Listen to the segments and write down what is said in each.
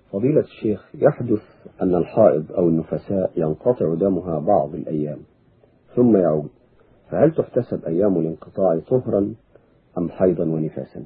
فضيلة الشيخ، يحدث أن الحائض أو النفساء ينقطع دمها بعض الأيام ثم يعود، فهل تحتسب أيام الانقطاع طهرا أم حيضا ونفاسا؟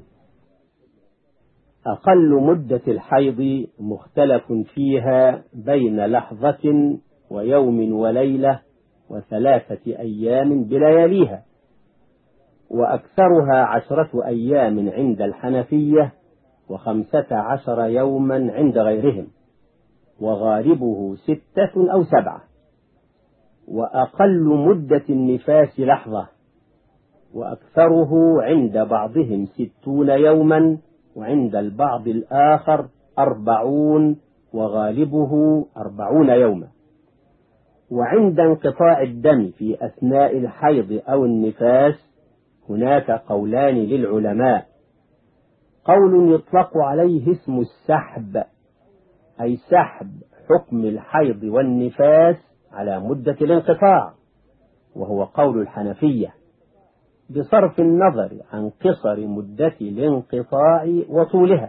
أقل مدة الحيض مختلف فيها بين لحظة ويوم وليلة و3 أيام بلياليها، وأكثرها 10 أيام عند الحنفية و15 يوما عند غيرهم، وغالبه 6 أو 7. وأقل مدة النفاس لحظة، وأكثره عند بعضهم 60 يوما، وعند البعض الآخر 40، وغالبه 40 يوما. وعند انقطاع الدم في أثناء الحيض أو النفاس هناك قولان للعلماء: قول يطلق عليه اسم السحب، أي سحب حكم الحيض والنفاس على مدة الانقطاع، وهو قول الحنفية بصرف النظر عن قصر مدة الانقطاع وطولها.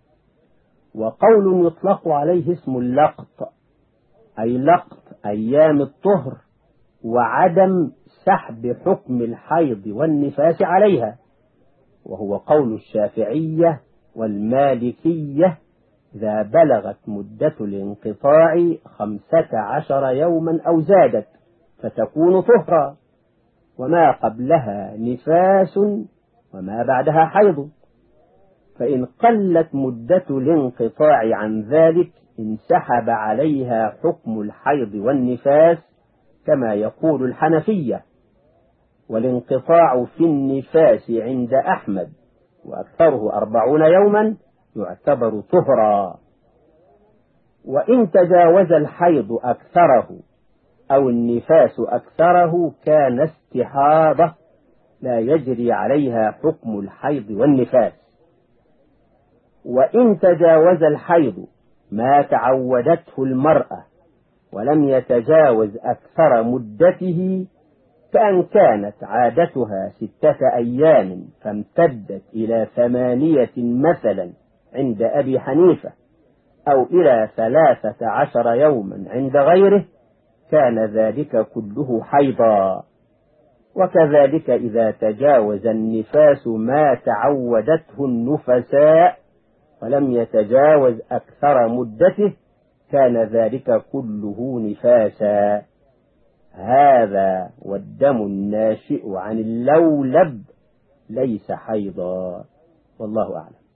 وقول يطلق عليه اسم اللقط، أي لقط أيام الطهر وعدم سحب حكم الحيض والنفاس عليها، وهو قول الشافعية والمالكية إذا بلغت مدة الانقطاع 15 يوما أو زادت فتكون طهرا، وما قبلها نفاس وما بعدها حيض. فإن قلت مدة الانقطاع عن ذلك انسحب عليها حكم الحيض والنفاس كما يقول الحنفية. والانقطاع في النفاس عند أحمد وأكثره 40 يوما يعتبر طهرا. وإن تجاوز الحيض أكثره أو النفاس أكثره كان استحاضة لا يجري عليها حكم الحيض والنفاس. وإن تجاوز الحيض ما تعودته المرأة ولم يتجاوز أكثر مدته، كأن كانت عادتها 6 أيام فامتدت إلى 8 مثلا عند أبي حنيفة، أو إلى 13 يوما عند غيره، كان ذلك كله حيضا. وكذلك إذا تجاوز النفاس ما تعودته النفساء ولم يتجاوز أكثر مدته، كان ذلك كله نفاسا. هذا والدم الناشئ عن اللولب ليس حيضا، والله أعلم.